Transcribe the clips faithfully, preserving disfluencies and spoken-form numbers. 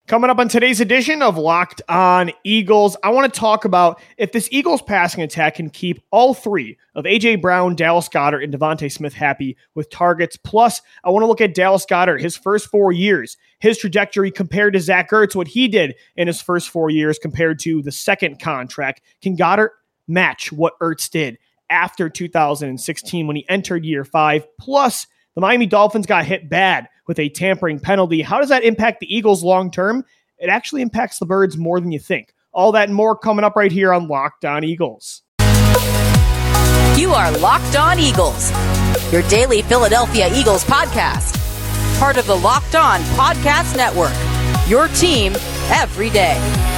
Coming up on today's edition of Locked On Eagles, I want to talk about if this Eagles passing attack can keep all three of A J. Brown, Dallas Goedert, and Devontae Smith happy with targets. Plus, I want to look at Dallas Goedert, his first four years, his trajectory compared to Zach Ertz, what he did in his first four years compared to the second contract. Can Goedert match what Ertz did after two thousand sixteen when he entered year five? Plus, the Miami Dolphins got hit bad with a tampering penalty. How does that impact the Eagles long term? It actually impacts the Birds more than you think. All that and more coming up right here on Locked On Eagles. You are Locked On Eagles, your daily Philadelphia Eagles podcast. Part of the Locked On Podcast Network, your team every day.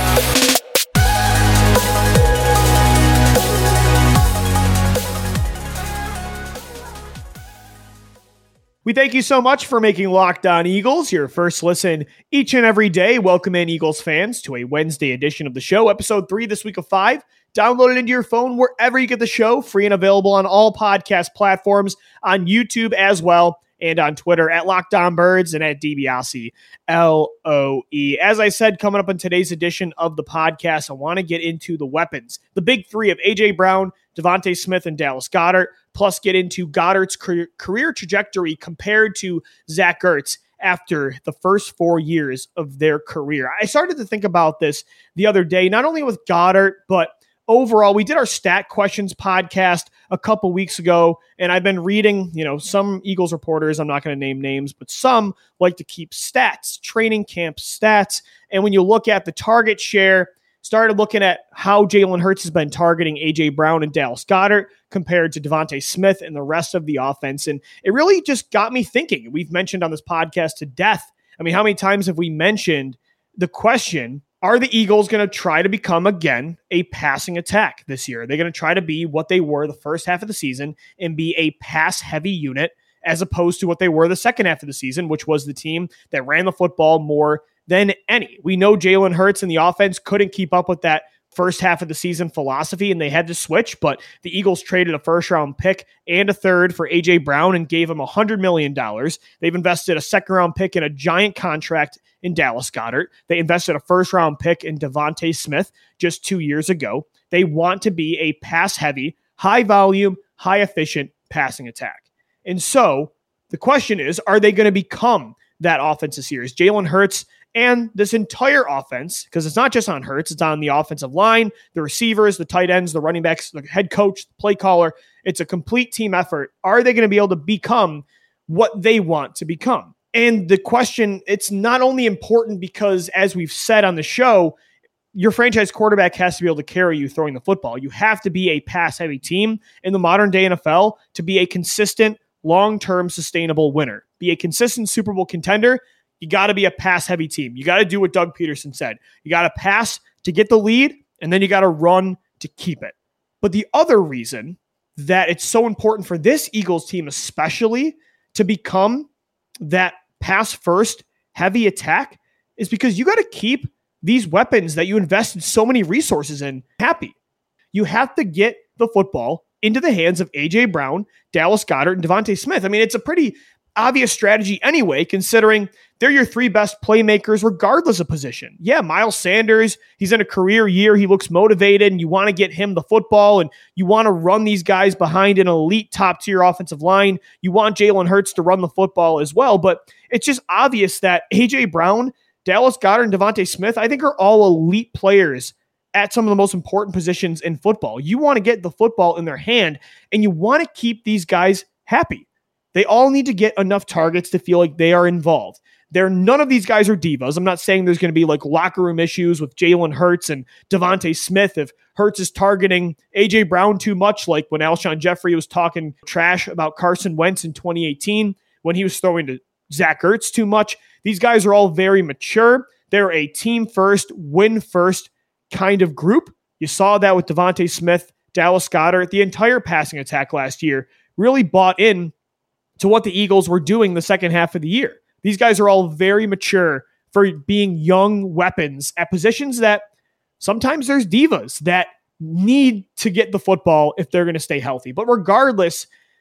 We thank you so much for making Locked On Eagles your first listen each and every day. Welcome in, Eagles fans, to a Wednesday edition of the show, episode three this week of five. Download it into your phone wherever you get the show, free and available on all podcast platforms, on YouTube as well, and on Twitter at Locked On Birds and at DiBiase, L O E. As I said, coming up in today's edition of the podcast, I want to get into the weapons, the big three of A J. Brown, Devontae Smith, and Dallas Goedert, plus get into Goedert's career trajectory compared to Zach Ertz after the first four years of their career. I started to think about this the other day, not only with Goedert, but overall. We did our Stat Questions podcast a couple weeks ago, and I've been reading, you know, some Eagles reporters, I'm not going to name names, but some like to keep stats, training camp stats. And when you look at the target share, started looking at how Jalen Hurts has been targeting A J. Brown and Dallas Goedert compared to Devontae Smith and the rest of the offense. And it really just got me thinking. We've mentioned on this podcast to death. I mean, how many times have we mentioned the question, are the Eagles going to try to become, again, a passing attack this year? They're going to try to be what they were the first half of the season and be a pass-heavy unit as opposed to what they were the second half of the season, which was the team that ran the football more than any. We know Jalen Hurts and the offense couldn't keep up with that first half of the season philosophy, and they had to switch, but the Eagles traded a first-round pick and a third for A J. Brown and gave him one hundred million dollars. They've invested a second-round pick in a giant contract in Dallas Goedert. They invested a first-round pick in Devontae Smith just two years ago. They want to be a pass-heavy, high-volume, high-efficient passing attack. And so the question is, are they going to become that offense this year? Is Jalen Hurts and this entire offense, because it's not just on Hurts, it's on the offensive line, the receivers, the tight ends, the running backs, the head coach, the play caller. It's a complete team effort. Are they going to be able to become what they want to become? And the question, it's not only important because, as we've said on the show, your franchise quarterback has to be able to carry you throwing the football. You have to be a pass-heavy team in the modern day N F L to be a consistent, long-term, sustainable winner. Be a consistent Super Bowl contender. You got to be a pass-heavy team. You got to do what Doug Peterson said. You got to pass to get the lead, and then you got to run to keep it. But the other reason that it's so important for this Eagles team especially to become that pass-first heavy attack is because you got to keep these weapons that you invested so many resources in happy. You have to get the football into the hands of A J. Brown, Dallas Goedert, and Devontae Smith. I mean, it's a pretty obvious strategy anyway, considering they're your three best playmakers regardless of position. Yeah, Miles Sanders, he's in a career year. He looks motivated, and you want to get him the football, and you want to run these guys behind an elite top-tier offensive line. You want Jalen Hurts to run the football as well, but it's just obvious that A J. Brown, Dallas Goedert, and Devontae Smith, I think, are all elite players at some of the most important positions in football. You want to get the football in their hand, and you want to keep these guys happy. They all need to get enough targets to feel like they are involved. They're, none of these guys are divas. I'm not saying there's going to be like locker room issues with Jalen Hurts and Devontae Smith if Hurts is targeting A J. Brown too much, like when Alshon Jeffrey was talking trash about Carson Wentz in twenty eighteen, when he was throwing to Zach Ertz too much. These guys are all very mature. They're a team first, win first kind of group. You saw that with Devontae Smith, Dallas Goedert. The entire passing attack last year really bought in to what the Eagles were doing the second half of the year. These guys are all very mature for being young weapons at positions that sometimes there's divas that need to get the football if they're going to stay healthy. But regardless,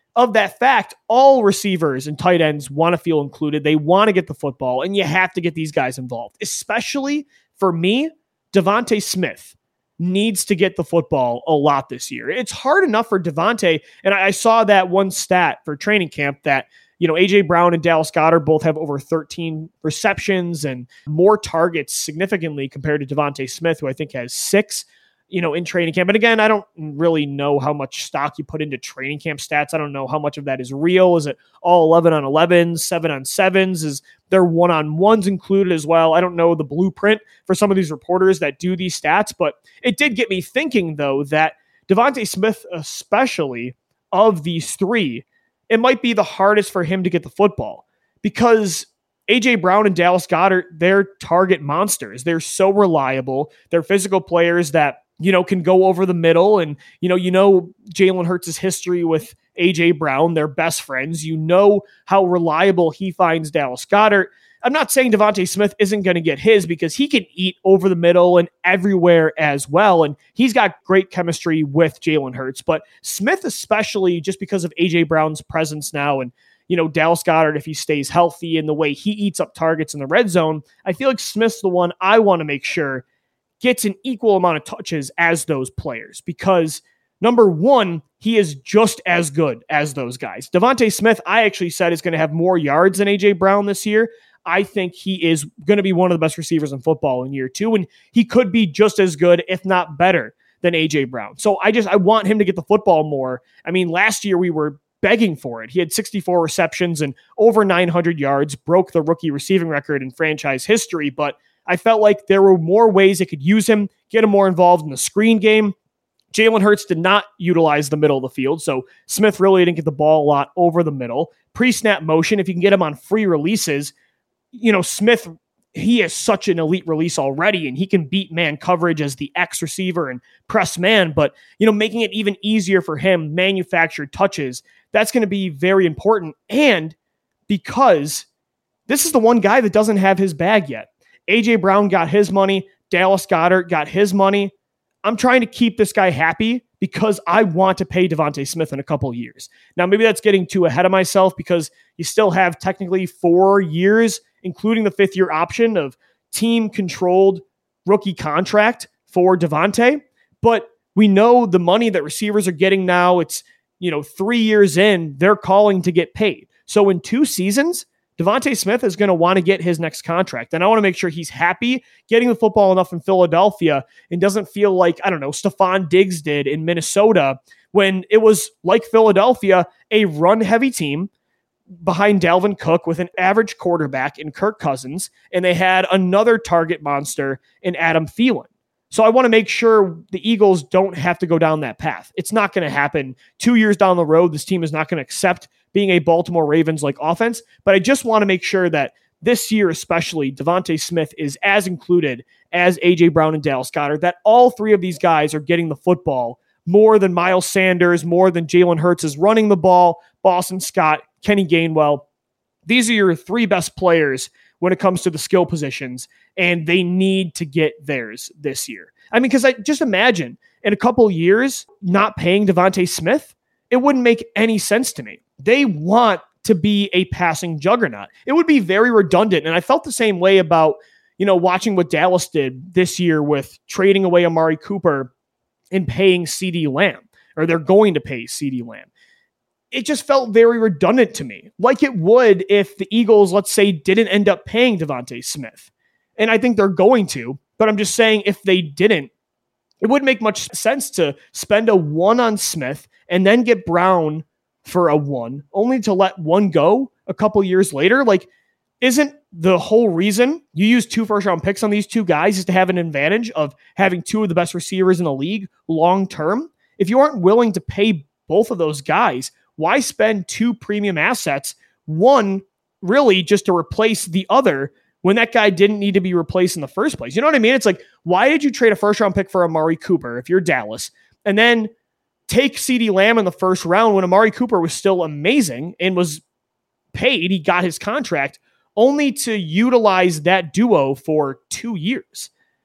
of that fact, all receivers and tight ends want to feel included. They want to get the football, and you have to get these guys involved. Especially for me, DeVonta Smith needs to get the football a lot this year. It's hard enough for DeVonta, and I saw that one stat for training camp that, you know, A J Brown and Dallas Goedert both have over thirteen receptions and more targets significantly compared to DeVonta Smith, who I think has six, you know, in training camp. And again, I don't really know how much stock you put into training camp stats. I don't know how much of that is real. Is it all eleven on elevens, seven on sevens? Is there one-on-ones included as well? I don't know the blueprint for some of these reporters that do these stats, but it did get me thinking, though, that DeVonta Smith, especially of these three, it might be the hardest for him to get the football because A J Brown and Dallas Goedert, they're target monsters. They're so reliable. They're physical players that, you know, can go over the middle. And, you know, you know, Jalen Hurts' history with A J Brown, they're best friends. You know how reliable he finds Dallas Goedert. I'm not saying DeVonta Smith isn't going to get his because he can eat over the middle and everywhere as well. And he's got great chemistry with Jalen Hurts, but Smith, especially just because of A J Brown's presence now and, you know, Dallas Goedert, if he stays healthy and the way he eats up targets in the red zone, I feel like Smith's the one I want to make sure gets an equal amount of touches as those players because number one, he is just as good as those guys. DeVonta Smith, I actually said, is going to have more yards than A J Brown this year. I think he is going to be one of the best receivers in football in year two, and he could be just as good, if not better, than A J Brown. So I just, I want him to get the football more. I mean, last year we were begging for it. He had sixty-four receptions and over nine hundred yards, broke the rookie receiving record in franchise history, but I felt like there were more ways they could use him, get him more involved in the screen game. Jalen Hurts did not utilize the middle of the field, so Smith really didn't get the ball a lot over the middle. Pre-snap motion, if you can get him on free releases, you know, Smith, he is such an elite release already, and he can beat man coverage as the X receiver and press man, but, you know, making it even easier for him, manufactured touches, that's going to be very important. And because this is the one guy that doesn't have his bag yet. A J Brown got his money. Dallas Goedert got his money. I'm trying to keep this guy happy because I want to pay DeVonta Smith in a couple of years. Now, maybe that's getting too ahead of myself because you still have technically four years, including the fifth year option of team-controlled rookie contract for DeVonta. But we know the money that receivers are getting now, it's, you know, three years in, they're calling to get paid. So in two seasons, DeVonta Smith is going to want to get his next contract. And I want to make sure he's happy getting the football enough in Philadelphia and doesn't feel like, I don't know, Stephon Diggs did in Minnesota when it was like Philadelphia, a run-heavy team behind Dalvin Cook with an average quarterback in Kirk Cousins, and they had another target monster in Adam Thielen. So I want to make sure the Eagles don't have to go down that path. It's not going to happen. Two years down the road, this team is not going to accept being a Baltimore Ravens-like offense, but I just want to make sure that this year especially, DeVonta Smith is as included as A J Brown and Dallas Goedert, that all three of these guys are getting the football more than Miles Sanders, more than Jalen Hurts is running the ball, Boston Scott, Kenny Gainwell. These are your three best players when it comes to the skill positions, and they need to get theirs this year. I mean, because I just imagine in a couple of years not paying DeVonta Smith, it wouldn't make any sense to me. They want to be a passing juggernaut. It would be very redundant, and I felt the same way about, you know, watching what Dallas did this year with trading away Amari Cooper and paying CeeDee Lamb, or they're going to pay CeeDee Lamb. It just felt very redundant to me, like it would if the Eagles, let's say, didn't end up paying DeVonta Smith. And I think they're going to, but I'm just saying if they didn't, it wouldn't make much sense to spend a one on Smith and then get Brown for a one, only to let one go a couple years later. Like, isn't the whole reason you use two first round picks on these two guys is to have an advantage of having two of the best receivers in the league long term? If you aren't willing to pay both of those guys, why spend two premium assets, one really just to replace the other when that guy didn't need to be replaced in the first place? You know what I mean? It's like, why did you trade a first round pick for Amari Cooper if you're Dallas, and then take CeeDee Lamb in the first round when Amari Cooper was still amazing and was paid, he got his contract, only to utilize that duo for two years?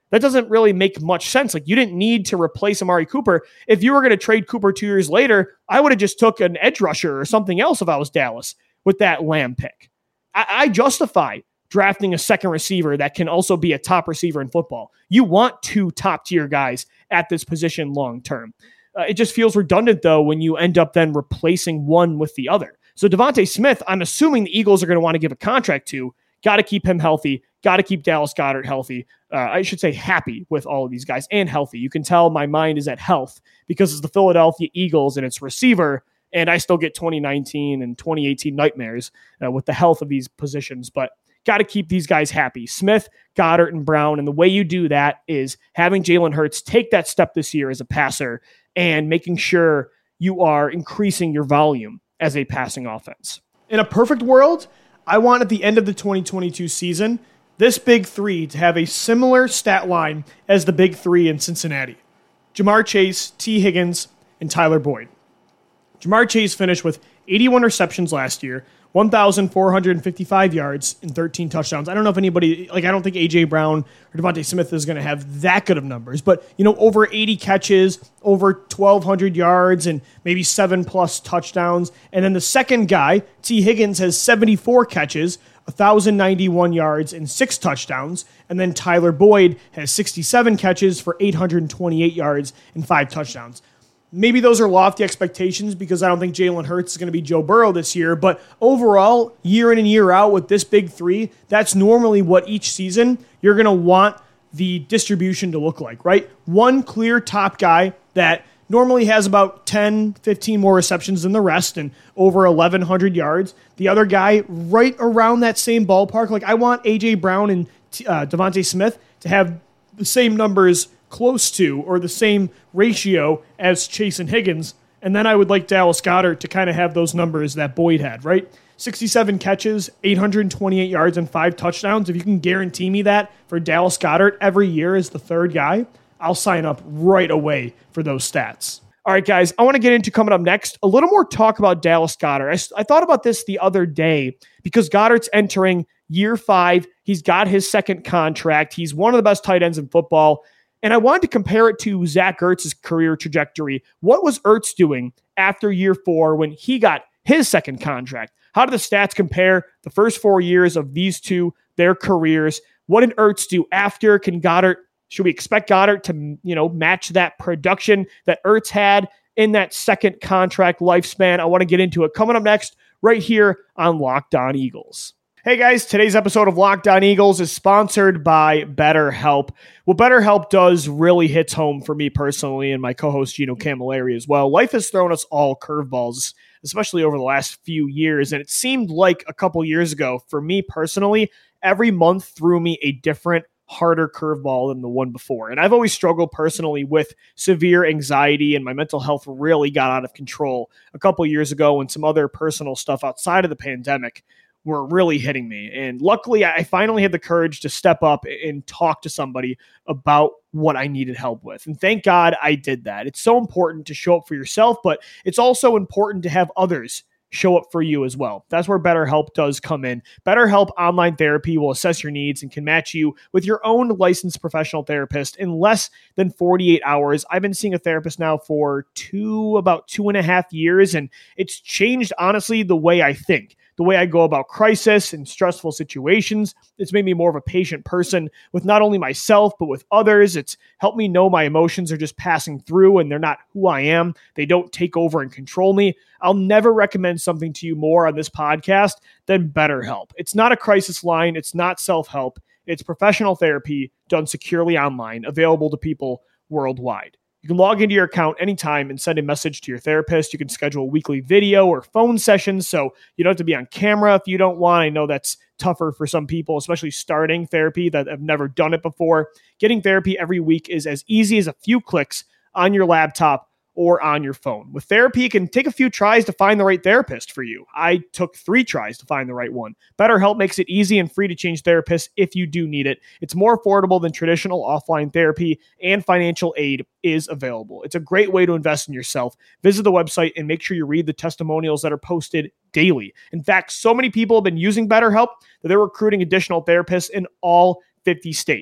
That doesn't really make much sense. Like, you didn't need to replace Amari Cooper. If you were going to trade Cooper two years later, I would have just took an edge rusher or something else if I was Dallas with that Lamb pick. I, I justify drafting a second receiver that can also be a top receiver in football. You want two top-tier guys at this position long-term. Uh, it just feels redundant, though, when you end up then replacing one with the other. So Devontae Smith, I'm assuming the Eagles are going to want to give a contract to. Got to keep him healthy. Got to keep Dallas Goedert healthy. Uh, I should say happy with all of these guys and healthy. You can tell my mind is at health because it's the Philadelphia Eagles and it's receiver, and I still get twenty nineteen and twenty eighteen nightmares uh, with the health of these positions. But got to keep these guys happy. Smith, Goddard, and Brown. And the way you do that is having Jalen Hurts take that step this year as a passer and making sure you are increasing your volume as a passing offense. In a perfect world, I want at the end of the twenty twenty-two season, this big three to have a similar stat line as the big three in Cincinnati. Ja'Marr Chase, T. Higgins, and Tyler Boyd. Ja'Marr Chase finished with eighty-one receptions last year, one thousand four hundred fifty-five yards, and thirteen touchdowns. I don't know if anybody, like I don't think A J. Brown or Devontae Smith is going to have that good of numbers, but, you know, over eighty catches, over twelve hundred yards, and maybe seven plus touchdowns. And then the second guy, T. Higgins, has seventy-four catches, one thousand ninety-one yards, and six touchdowns. And then Tyler Boyd has sixty-seven catches for eight hundred twenty-eight yards and five touchdowns. Maybe those are lofty expectations because I don't think Jalen Hurts is going to be Joe Burrow this year. But overall, year in and year out with this big three, that's normally what each season you're going to want the distribution to look like, right? One clear top guy that normally has about ten, fifteen more receptions than the rest and over eleven hundred yards. The other guy right around that same ballpark. Like I want A J. Brown and uh, Devontae Smith to have the same numbers close to or the same ratio as Chase and Higgins. And then I would like Dallas Goedert to kind of have those numbers that Boyd had, right? sixty-seven catches, eight hundred twenty-eight yards, and five touchdowns. If you can guarantee me that for Dallas Goedert every year as the third guy, I'll sign up right away for those stats. All right, guys, I want to get into coming up next, a little more talk about Dallas Goedert. I, I thought about this the other day because Goddard's entering year five. He's got his second contract. He's one of the best tight ends in football. And I wanted to compare it to Zach Ertz's career trajectory. What was Ertz doing after year four when he got his second contract? How do the stats compare the first four years of these two, their careers? What did Ertz do after? Can Goddard, should we expect Goddard to, you know, match that production that Ertz had in that second contract lifespan? I want to get into it coming up next right here on Locked On Eagles. Hey guys, today's episode of Locked On Eagles is sponsored by BetterHelp. What BetterHelp does really hits home for me personally and my co-host Gino Camilleri as well. Life has thrown us all curveballs, especially over the last few years, and it seemed like a couple years ago, for me personally, every month threw me a different, harder curveball than the one before. And I've always struggled personally with severe anxiety, and my mental health really got out of control a couple years ago when some other personal stuff outside of the pandemic were really hitting me. And luckily, I finally had the courage to step up and talk to somebody about what I needed help with. And thank God I did that. It's so important to show up for yourself, but it's also important to have others show up for you as well. That's where BetterHelp does come in. BetterHelp Online Therapy will assess your needs and can match you with your own licensed professional therapist in less than forty-eight hours. I've been seeing a therapist now for two, about two and a half years, and it's changed, honestly, the way I think. The way I go about crisis and stressful situations. It's made me more of a patient person with not only myself, but with others. It's helped me know my emotions are just passing through and they're not who I am. They don't take over and control me. I'll never recommend something to you more on this podcast than BetterHelp. It's not a crisis line. It's not self-help. It's professional therapy done securely online, available to people worldwide. You can log into your account anytime and send a message to your therapist. You can schedule weekly video or phone sessions, so you don't have to be on camera if you don't want. I know that's tougher for some people, especially starting therapy that have never done it before. Getting therapy every week is as easy as a few clicks on your laptop or on your phone. With therapy, it can take a few tries to find the right therapist for you. I took three tries to find the right one. BetterHelp makes it easy and free to change therapists if you do need it. It's more affordable than traditional offline therapy, and financial aid is available. It's a great way to invest in yourself. Visit the website and make sure you read the testimonials that are posted daily. In fact, so many people have been using BetterHelp that they're recruiting additional therapists in all fifty states.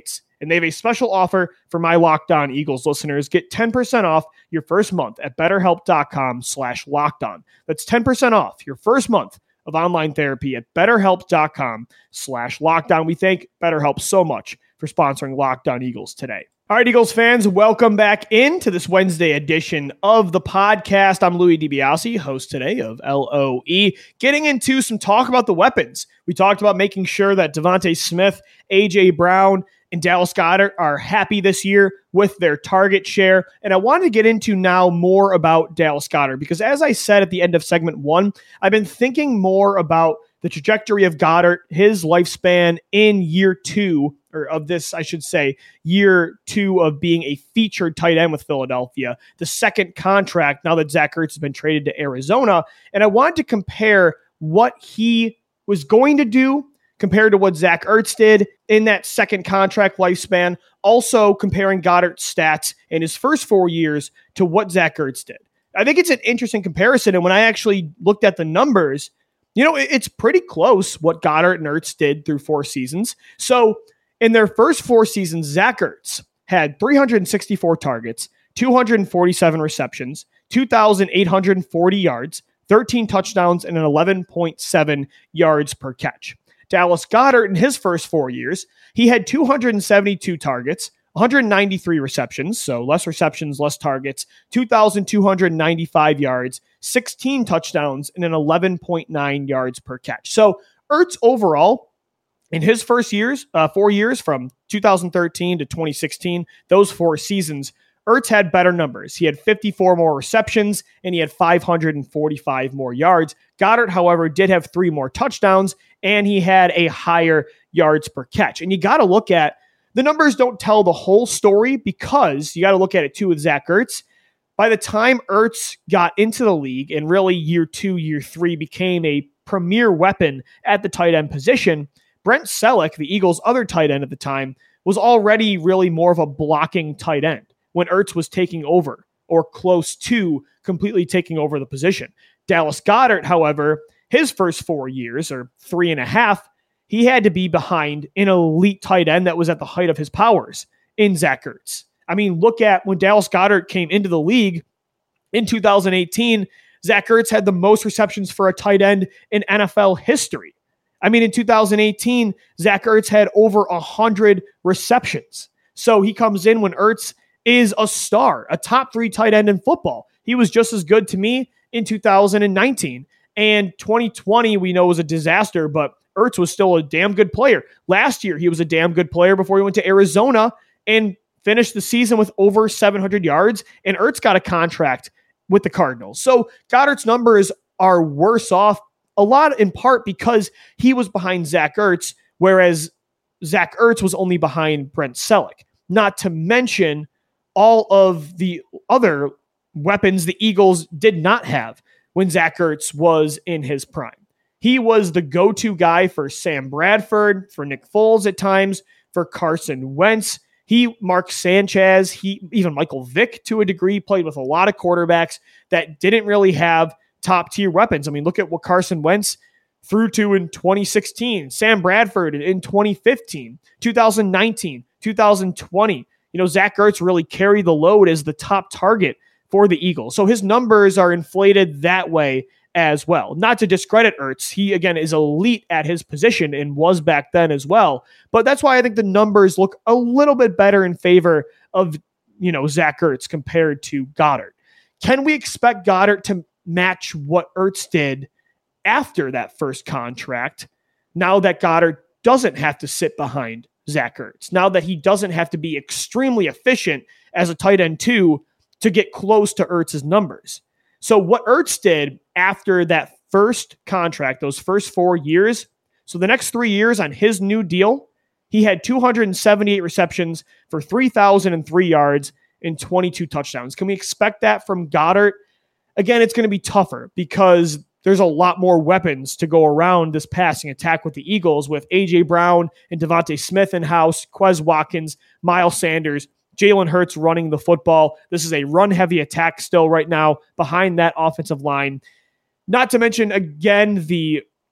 And they have a special offer for my Locked On Eagles listeners. Get ten percent off your first month at betterhelp.com slash locked on. That's ten percent off your first month of online therapy at betterhelp.com slash locked on. We thank BetterHelp so much for sponsoring Locked On Eagles today. All right, Eagles fans, welcome back into this Wednesday edition of the podcast. I'm Louis DiBiase, host today of L O E, getting into some talk about the weapons. We talked about making sure that Devontae Smith, A J Brown, and Dallas Goedert are happy this year with their target share. And I wanted to get into now more about Dallas Goedert because as I said at the end of segment one, I've been thinking more about the trajectory of Goedert, his lifespan in year two, or of this, I should say, year two of being a featured tight end with Philadelphia, the second contract now that Zach Ertz has been traded to Arizona. And I wanted to compare what he was going to do compared to what Zach Ertz did in that second contract lifespan, also comparing Goedert's stats in his first four years to what Zach Ertz did. I think it's an interesting comparison, and when I actually looked at the numbers, you know, it's pretty close what Goedert and Ertz did through four seasons. So in their first four seasons, Zach Ertz had three hundred sixty-four targets, two hundred forty-seven receptions, two thousand eight hundred forty yards, thirteen touchdowns, and an eleven point seven yards per catch. Dallas Goedert, in his first four years, he had two hundred seventy-two targets, one hundred ninety-three receptions, so less receptions, less targets, two thousand two hundred ninety-five yards, sixteen touchdowns, and an eleven point nine yards per catch. So Ertz overall, in his first years, uh, four years from two thousand thirteen to twenty sixteen, those four seasons, Ertz had better numbers. He had fifty-four more receptions, and he had five hundred forty-five more yards. Goedert, however, did have three more touchdowns, and he had a higher yards per catch. And you got to look at, the numbers don't tell the whole story because you got to look at it too with Zach Ertz. By the time Ertz got into the league and really year two, year three became a premier weapon at the tight end position, Brent Selleck, the Eagles' other tight end at the time, was already really more of a blocking tight end when Ertz was taking over or close to completely taking over the position. Dallas Goedert, however, his first four years or three and a half, he had to be behind an elite tight end that was at the height of his powers in Zach Ertz. I mean, look at when Dallas Goedert came into the league in two thousand eighteen, Zach Ertz had the most receptions for a tight end in N F L history. I mean, in two thousand eighteen, Zach Ertz had over one hundred receptions. So he comes in when Ertz is a star, a top three tight end in football. He was just as good to me in two thousand nineteen. And twenty twenty, we know, was a disaster, but Ertz was still a damn good player. Last year, he was a damn good player before he went to Arizona and finished the season with over seven hundred yards. And Ertz got a contract with the Cardinals. So Goedert's numbers are worse off, a lot in part because he was behind Zach Ertz, whereas Zach Ertz was only behind Brent Selleck. Not to mention all of the other weapons the Eagles did not have when Zach Ertz was in his prime. He was the go-to guy for Sam Bradford, for Nick Foles at times, for Carson Wentz. He, Mark Sanchez, he even Michael Vick to a degree, played with a lot of quarterbacks that didn't really have top-tier weapons. I mean, look at what Carson Wentz threw to in twenty sixteen, Sam Bradford in twenty fifteen, two thousand nineteen, two thousand twenty. You know, Zach Ertz really carried the load as the top target for the Eagles. So his numbers are inflated that way as well. Not to discredit Ertz. He, again, is elite at his position and was back then as well. But that's why I think the numbers look a little bit better in favor of, you know, Zach Ertz compared to Goedert. Can we expect Goedert to match what Ertz did after that first contract, now that Goedert doesn't have to sit behind Zach Ertz, now that he doesn't have to be extremely efficient as a tight end two to get close to Ertz's numbers? So what Ertz did after that first contract, those first four years, so the next three years on his new deal, he had two hundred seventy-eight receptions for three thousand three yards and twenty-two touchdowns. Can we expect that from Goedert? Again, it's going to be tougher because there's a lot more weapons to go around this passing attack with the Eagles, with A J Brown and Devontae Smith in-house, Quez Watkins, Miles Sanders, Jalen Hurts running the football. This is a run-heavy attack still right now behind that offensive line. Not to mention, again, the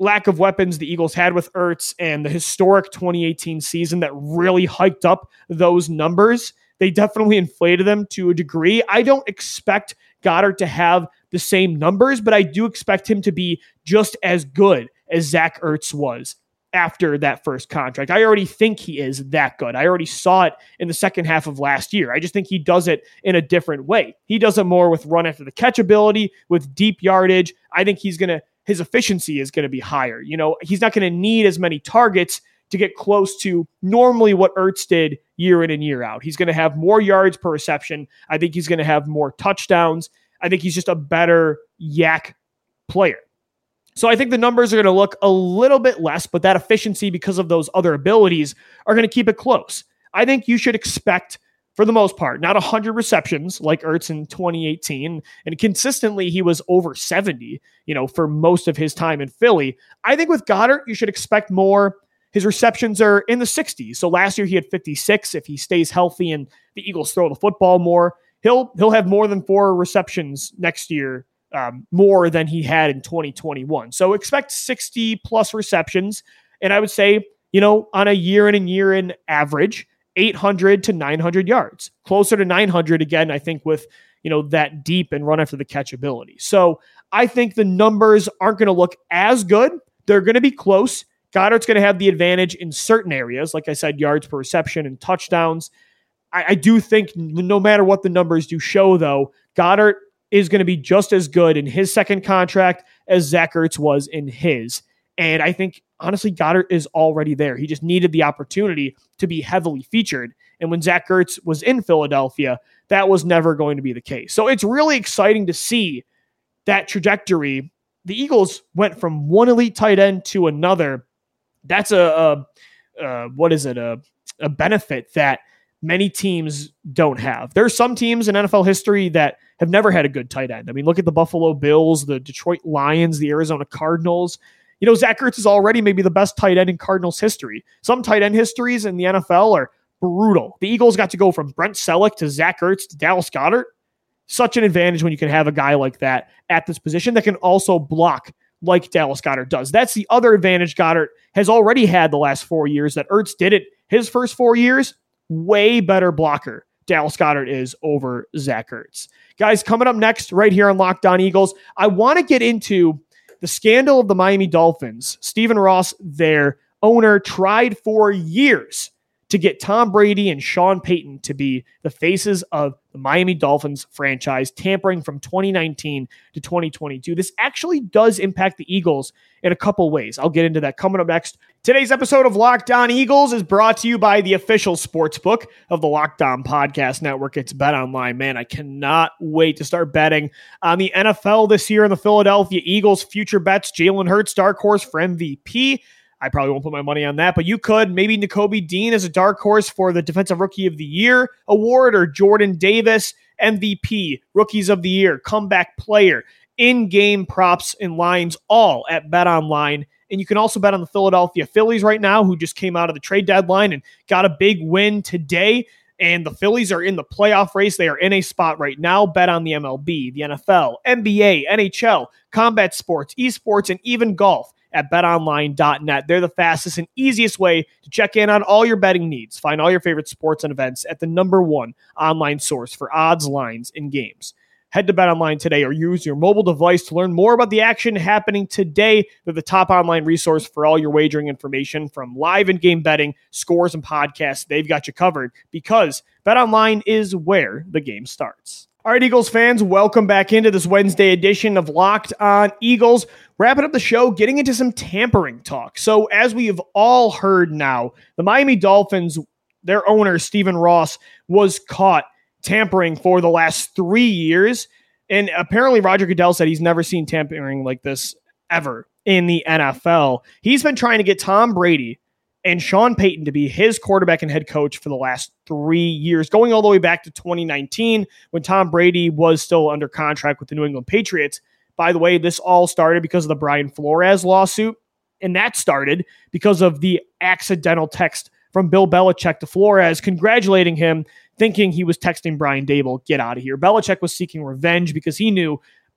lack of weapons the Eagles had with Ertz and the historic twenty eighteen season that really hiked up those numbers, they definitely inflated them to a degree. I don't expect Goddard to have the same numbers, but I do expect him to be just as good as Zach Ertz was after that first contract. I already think he is that good. I already saw it in the second half of last year. I just think he does it in a different way. He does it more with run after the catch ability, with deep yardage. I think he's going to, his efficiency is going to be higher. You know, he's not going to need as many targets to get close to normally what Ertz did year in and year out. He's going to have more yards per reception. I think he's going to have more touchdowns. I think he's just a better yak player. So I think the numbers are going to look a little bit less, but that efficiency, because of those other abilities, are going to keep it close. I think you should expect, for the most part, not one hundred receptions like Ertz in twenty eighteen, and consistently he was over seventy, you know, for most of his time in Philly. I think with Goddard, you should expect more. His receptions are in the sixties. So last year he had fifty-six. If he stays healthy and the Eagles throw the football more, he'll he'll have more than four receptions next year, um, more than he had in twenty twenty-one. So expect sixty plus receptions. And I would say, you know, on a year in and year in average, eight hundred to nine hundred yards, closer to nine hundred again, I think, with, you know, that deep and run after the catch ability. So I think the numbers aren't going to look as good. They're going to be close. Goddard's going to have the advantage in certain areas, like I said, yards per reception and touchdowns. I, I do think no matter what the numbers do show, though, Goddard is going to be just as good in his second contract as Zach Ertz was in his. And I think, honestly, Goddard is already there. He just needed the opportunity to be heavily featured. And when Zach Ertz was in Philadelphia, that was never going to be the case. So it's really exciting to see that trajectory. The Eagles went from one elite tight end to another. That's a, a, a what is it, a, a benefit that many teams don't have. There are some teams in N F L history that have never had a good tight end. I mean, look at the Buffalo Bills, the Detroit Lions, the Arizona Cardinals. You know, Zach Ertz is already maybe the best tight end in Cardinals history. Some tight end histories in the N F L are brutal. The Eagles got to go from Brent Selleck to Zach Ertz to Dallas Goedert. Such an advantage when you can have a guy like that at this position that can also block like Dallas Goedert does. That's the other advantage Goddard has already had the last four years that Ertz did it his first four years. Way better blocker Dallas Goedert is over Zach Ertz. Guys, coming up next right here on Locked On Eagles, I want to get into the scandal of the Miami Dolphins. Stephen Ross, their owner, tried for years to get Tom Brady and Sean Payton to be the faces of the Miami Dolphins franchise, tampering from twenty nineteen to twenty twenty-two. This actually does impact the Eagles in a couple ways. I'll get into that coming up next. Today's episode of Locked On Eagles is brought to you by the official sports book of the Locked On Podcast Network. It's BetOnline. Man, I cannot wait to start betting on the N F L this year and the Philadelphia Eagles. Future bets, Jalen Hurts, dark horse for M V P. I probably won't put my money on that, but you could. Maybe Nakobe Dean as a dark horse for the Defensive Rookie of the Year award, or Jordan Davis, M V P, Rookies of the Year, Comeback Player, in-game props and lines, all at BetOnline. And you can also bet on the Philadelphia Phillies right now, who just came out of the trade deadline and got a big win today. And the Phillies are in the playoff race. They are in a spot right now. Bet on the M L B, the N F L, N B A, N H L, combat sports, esports, and even golf at bet online dot net. They're the fastest and easiest way to check in on all your betting needs. Find all your favorite sports and events at the number one online source for odds, lines, and games. Head to BetOnline today or use your mobile device to learn more about the action happening today. They're the top online resource for all your wagering information, from live and game betting, scores, and podcasts. They've got you covered because BetOnline is where the game starts. All right, Eagles fans, welcome back into this Wednesday edition of Locked On Eagles. Wrapping up the show, getting into some tampering talk. So as we have all heard now, the Miami Dolphins, their owner, Stephen Ross, was caught tampering for the last three years. And apparently Roger Goodell said he's never seen tampering like this ever in the N F L. He's been trying to get Tom Brady and Sean Payton to be his quarterback and head coach for the last three years, going all the way back to twenty nineteen when Tom Brady was still under contract with the New England Patriots. By the way, this all started because of the Brian Flores lawsuit, and that started because of the accidental text from Bill Belichick to Flores congratulating him, thinking he was texting Brian Daboll, get out of here. Belichick was seeking revenge because he knew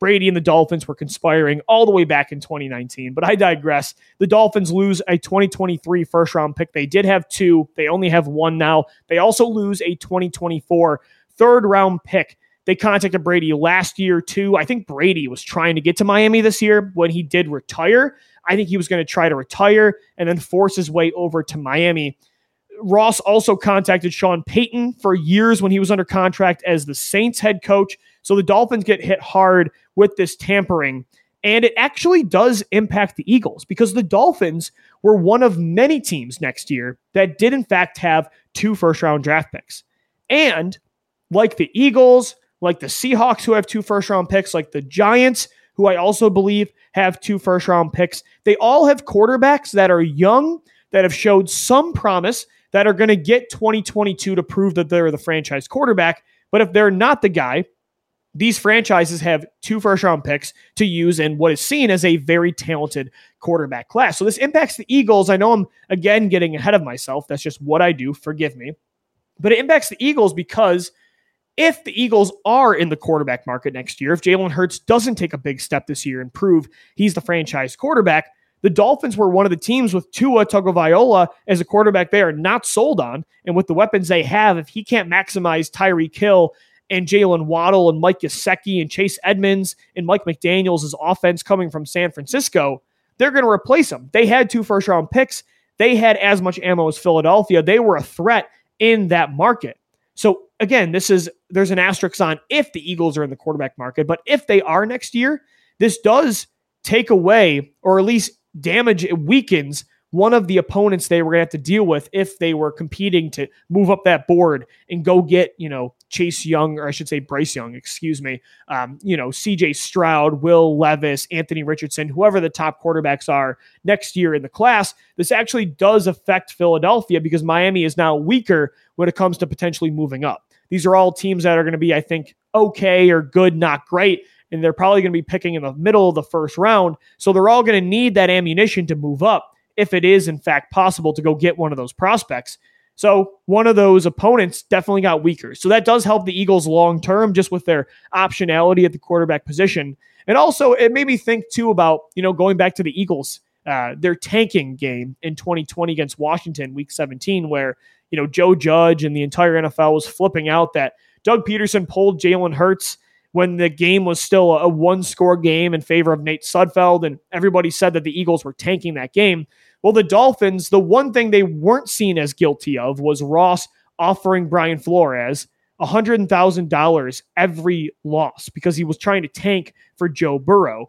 Brady and the Dolphins were conspiring all the way back in twenty nineteen. But I digress. The Dolphins lose a twenty twenty-three first-round pick. They did have two. They only have one now. They also lose a twenty twenty-four third-round pick. They contacted Brady last year, too. I think Brady was trying to get to Miami this year when he did retire. I think he was going to try to retire and then force his way over to Miami. Ross also contacted Sean Payton for years when he was under contract as the Saints head coach. So the Dolphins get hit hard with this tampering. And it actually does impact the Eagles because the Dolphins were one of many teams next year that did, in fact, have two first-round draft picks. And like the Eagles, like the Seahawks, who have two first-round picks, like the Giants, who I also believe have two first-round picks, they all have quarterbacks that are young, that have showed some promise, that are going to get twenty twenty-two to prove that they're the franchise quarterback. But if they're not the guy, these franchises have two first-round picks to use in what is seen as a very talented quarterback class. So this impacts the Eagles. I know I'm, again, getting ahead of myself. That's just what I do. Forgive me. But it impacts the Eagles because if the Eagles are in the quarterback market next year, if Jalen Hurts doesn't take a big step this year and prove he's the franchise quarterback, the Dolphins were one of the teams with Tua Tagovailoa as a quarterback they are not sold on. And with the weapons they have, if he can't maximize Tyreek Hill and Jalen Waddle and Mike Gesicki and Chase Edmonds and Mike McDaniels' offense coming from San Francisco, they're going to replace him. They had two first-round picks. They had as much ammo as Philadelphia. They were a threat in that market. So again, this is there's an asterisk on if the Eagles are in the quarterback market, but if they are next year, this does take away or at least damage, it weakens one of the opponents they were going to have to deal with if they were competing to move up that board and go get, you know, Chase Young, or I should say Bryce Young, excuse me, um, you know, C J Stroud, Will Levis, Anthony Richardson, whoever the top quarterbacks are next year in the class. This actually does affect Philadelphia because Miami is now weaker when it comes to potentially moving up. These are all teams that are going to be, I think, okay or good, not great. And they're probably going to be picking in the middle of the first round. So they're all going to need that ammunition to move up if it is, in fact, possible to go get one of those prospects. So one of those opponents definitely got weaker. So that does help the Eagles long-term just with their optionality at the quarterback position. And also it made me think, too, about, you know, going back to the Eagles, uh, their tanking game in twenty twenty against Washington, week seventeen, where, you know, Joe Judge and the entire N F L was flipping out that Doug Peterson pulled Jalen Hurts when the game was still a one-score game in favor of Nate Sudfeld, and everybody said that the Eagles were tanking that game. Well, the Dolphins, the one thing they weren't seen as guilty of was Ross offering Brian Flores one hundred thousand dollars every loss because he was trying to tank for Joe Burrow.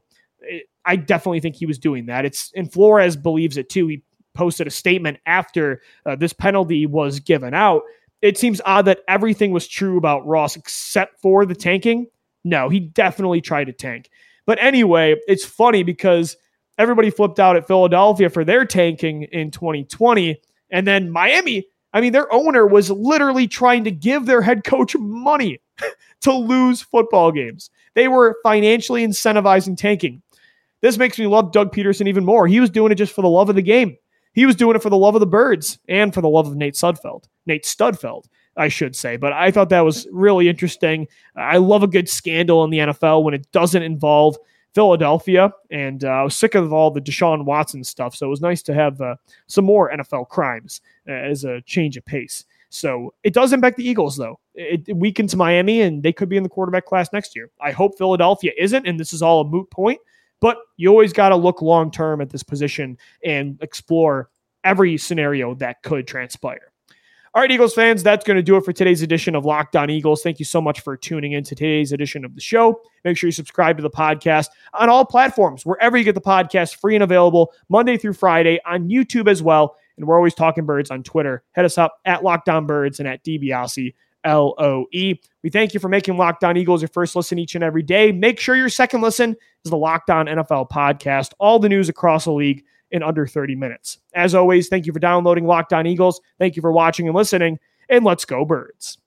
I definitely think he was doing that. It's and Flores believes it too. He posted a statement after uh, this penalty was given out. It seems odd that everything was true about Ross except for the tanking. No, he definitely tried to tank. But anyway, it's funny because everybody flipped out at Philadelphia for their tanking in twenty twenty. And then Miami, I mean, their owner was literally trying to give their head coach money to lose football games. They were financially incentivizing tanking. This makes me love Doug Peterson even more. He was doing it just for the love of the game. He was doing it for the love of the birds and for the love of Nate Sudfeld. Nate Studfeld, I should say. But I thought that was really interesting. I love a good scandal in the N F L when it doesn't involve Philadelphia, and uh, I was sick of all the Deshaun Watson stuff, so it was nice to have uh, some more N F L crimes uh, as a change of pace. So it does impact the Eagles, though. It, it weakens Miami, and they could be in the quarterback class next year. I hope Philadelphia isn't, and this is all a moot point, but you always got to look long-term at this position and explore every scenario that could transpire. All right, Eagles fans, that's going to do it for today's edition of Locked On Eagles. Thank you so much for tuning in to today's edition of the show. Make sure you subscribe to the podcast on all platforms, wherever you get the podcast, free and available Monday through Friday on YouTube as well. And we're always talking birds on Twitter. Head us up at Locked On Birds and at DiBiase, L O E. We thank you for making Locked On Eagles your first listen each and every day. Make sure your second listen is the Locked On N F L podcast. All the news across the league in under thirty minutes. As always, thank you for downloading Locked On Eagles. Thank you for watching and listening, and let's go Birds.